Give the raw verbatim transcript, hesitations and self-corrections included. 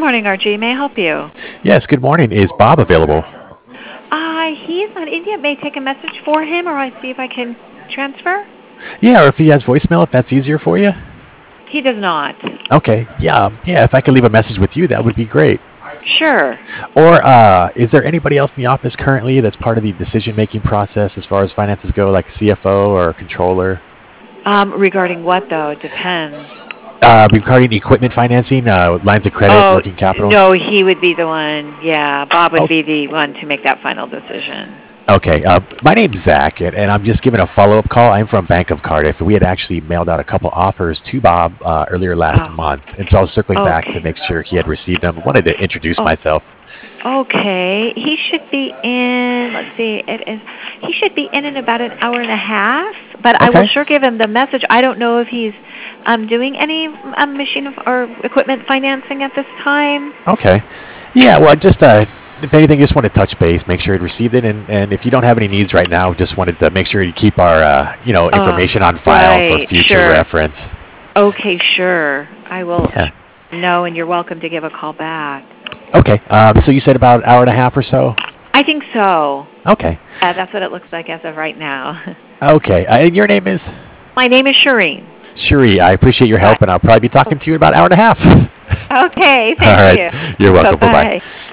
morning, R G. May I help you? Yes, good morning. Is Bob available? Uh, he is not in yet. May I take a message for him, or I see if I can transfer? Yeah, or if he has voicemail, if that's easier for you. He does not. Okay, yeah, um, yeah. If I could leave a message with you, that would be great. Sure. Or uh, is there anybody else in the office currently that's part of the decision-making process as far as finances go, like C F O or controller? Um, regarding what though? It depends. Uh, regarding equipment financing, uh, lines of credit, Oh, working capital. no, he would be the one. Yeah, Bob would Oh, be the one to make that final decision. okay. Uh, my name's Zach, and, and I'm just giving a follow-up call. I'm from Bank of Cardiff. We had actually mailed out a couple offers to Bob uh, earlier last Oh, month, and so I was circling back to okay. make sure he had received them. Wanted to introduce Oh, myself. okay. He should be in. Let's see. It is. He should be in in about an hour and a half. But I will Okay. sure give him the message. I don't know if he's um, doing any um, machine or equipment financing at this time. Okay. Yeah, well, just uh, if anything, just want to touch base, make sure you received it, and, and if you don't have any needs right now, just wanted to make sure you keep our uh, you know Uh, information on file for right. future Sure. reference. Okay. Sure. I will Yeah. know, and you're welcome to give a call back. Okay. Um, so you said about an hour and a half or so. I think so. Okay. Uh, that's what it looks like as of right now. Okay. Uh, and your name is My name is Shireen. Cherie. I appreciate your Right. help, and I'll probably be talking to you in about an hour and a half. Okay. All Thank right. you. You're Bye welcome. Bye bye. bye.